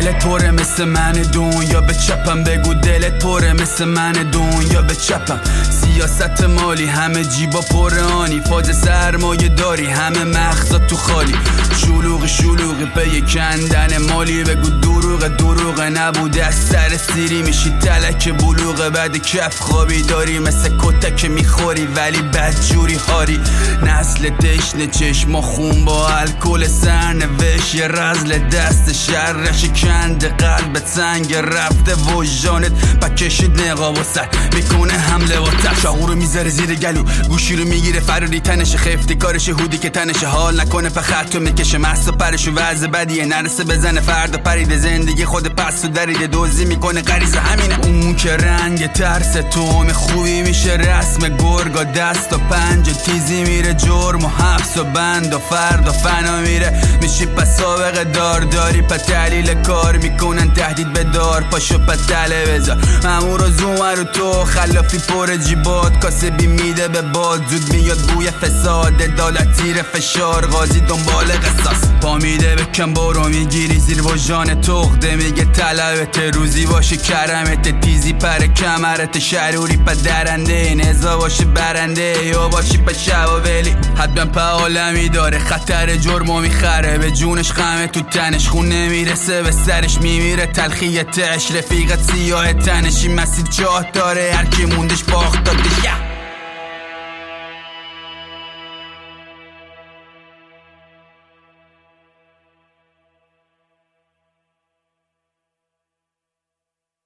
دلت پره مثل من دنیا به چپم بگو دلت پره مثل من دنیا به چپم سیاست مالی همه جیبا پرانی فاز سرمایه داری همه مغزا تو خالی شلوغی پی کندن مالی بگو دروغ نبوده از سر سیری میشی تلک بلوغ بعد کف خوابی داری مثل کتک میخوری ولی بدجوری هاری نسل تشنه چشما خون با الکل سرنوشت یه رزل دست شرش کند قلبت سنگ رفته وجانت بکشید نقاب و سر میکنه حمله و تر شعورو میذاره زیر گلو گوشی رو میگیره فراری تنش خفته کارش هودی که تنش حال نکنه فخط میکشه مست و پرش و وضع بدیه نرسه بزنه فردا پرید زندگی خود پس و درید دوزی میکنه غریزه همینه اون که رنگ ترس توم خوبی میشه رسم گرگا دست و پنج تیزی میره جرم و حبس و بند و فردا فنا میره میشی پس سابقه داری پا تحلیل کار میکنن تهدید به دار پاشو پا تله بذار همون رو زومه رو تو خلافی پر جیبات کاسبی میده به باد زود میاد بوی فساد عدالت تیر فشار قاضی دنبال قصاص پا میده به کم برو میگیری زیر وجان تخته میگه طلبت روزی باشه کرمت تیزی پر کمرت شروری پا درنده نزا باشه برنده یا باشی پا شب و ولی حتما پا عالمی داره خطر جرمو میخره به جونش خمه تو تنش خون نمیرسه به سرش میمیره تلخیتش رفیقت سیاه تنشی مسیر جاه داره هرکی موندش باخت دادش